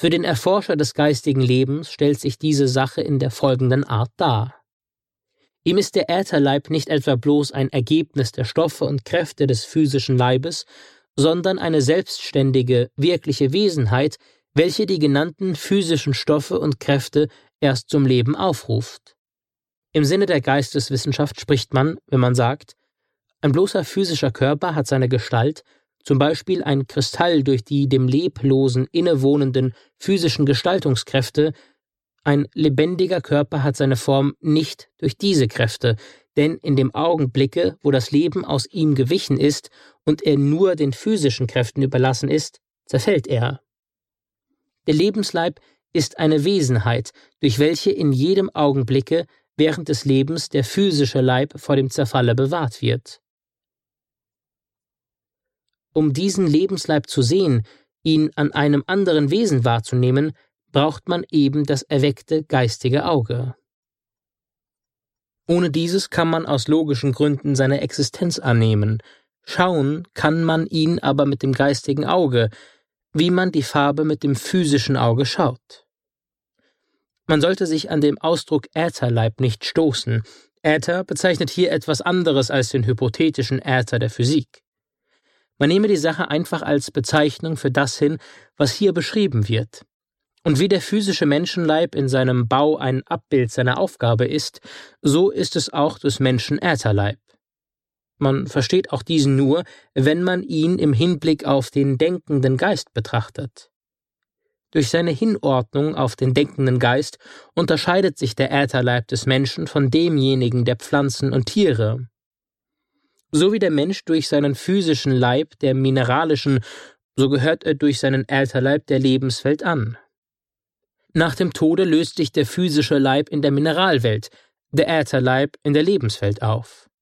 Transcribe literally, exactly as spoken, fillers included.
Für den Erforscher des geistigen Lebens stellt sich diese Sache in der folgenden Art dar. Ihm ist der Ätherleib nicht etwa bloß ein Ergebnis der Stoffe und Kräfte des physischen Leibes, sondern eine selbstständige, wirkliche Wesenheit, welche die genannten physischen Stoffe und Kräfte erst zum Leben aufruft. Im Sinne der Geisteswissenschaft spricht man, wenn man sagt, ein bloßer physischer Körper hat seine Gestalt, zum Beispiel ein Kristall durch die dem Leblosen innewohnenden physischen Gestaltungskräfte, ein lebendiger Körper hat seine Form nicht durch diese Kräfte, denn in dem Augenblicke, wo das Leben aus ihm gewichen ist und er nur den physischen Kräften überlassen ist, zerfällt er. Der Lebensleib ist eine Wesenheit, durch welche in jedem Augenblicke während des Lebens der physische Leib vor dem Zerfalle bewahrt wird. Um diesen Lebensleib zu sehen, ihn an einem anderen Wesen wahrzunehmen, braucht man eben das erweckte geistige Auge. Ohne dieses kann man aus logischen Gründen seine Existenz annehmen, schauen kann man ihn aber mit dem geistigen Auge, wie man die Farbe mit dem physischen Auge schaut. Man sollte sich an dem Ausdruck Ätherleib nicht stoßen. Äther bezeichnet hier etwas anderes als den hypothetischen Äther der Physik. Man nehme die Sache einfach als Bezeichnung für das hin, was hier beschrieben wird. Und wie der physische Menschenleib in seinem Bau ein Abbild seiner Aufgabe ist, so ist es auch des Menschen Ätherleib. Man versteht auch diesen nur, wenn man ihn im Hinblick auf den denkenden Geist betrachtet. Durch seine Hinordnung auf den denkenden Geist unterscheidet sich der Ätherleib des Menschen von demjenigen der Pflanzen und Tiere. So wie der Mensch durch seinen physischen Leib der mineralischen, so gehört er durch seinen Ätherleib der Lebenswelt an. Nach dem Tode löst sich der physische Leib in der Mineralwelt, der Ätherleib in der Lebenswelt auf.